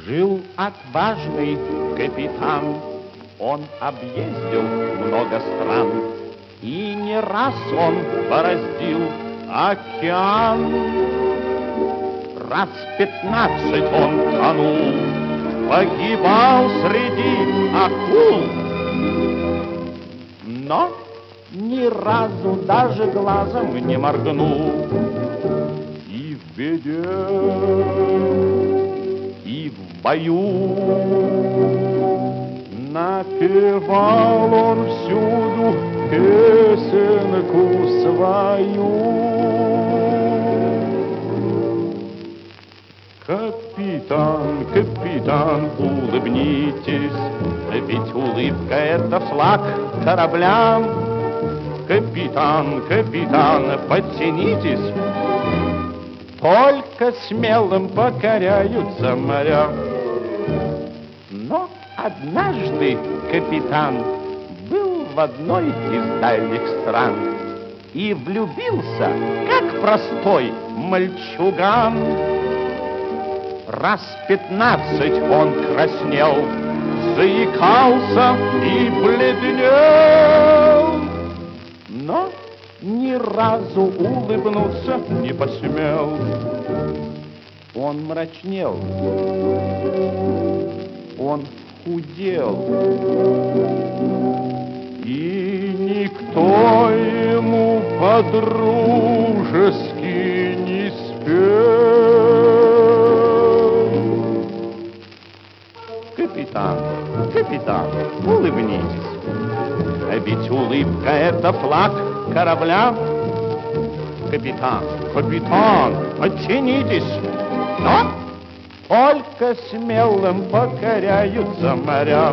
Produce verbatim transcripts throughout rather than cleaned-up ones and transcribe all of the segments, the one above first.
Жил отважный капитан, он объездил много стран, и не раз он бороздил океан. Раз пятнадцать он тонул, погибал среди акул, но ни разу даже глазом не моргнул. И в беде, и в бою напевал он всюду песенку свою. Капитан, капитан, улыбнитесь, ведь улыбка — это флаг корабля. Капитан, капитан, подтянитесь, только смелым покоряются моря. Но однажды капитан был в одной из дальних стран и влюбился, как простой мальчуган. Раз пятнадцать он краснел, заикался и бледнел, но ни разу улыбнуться не посмел. Он мрачнел, он худел, и никто ему по-дружески не спел. Капитан, капитан, улыбнитесь, ведь улыбка — это флаг корабля. Капитан, капитан, подтянитесь, но только смелым покоряются моря.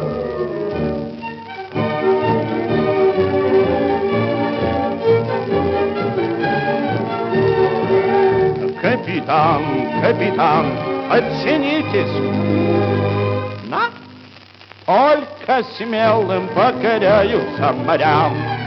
Капитан, капитан, подтянитесь, но только смелым покоряются моря.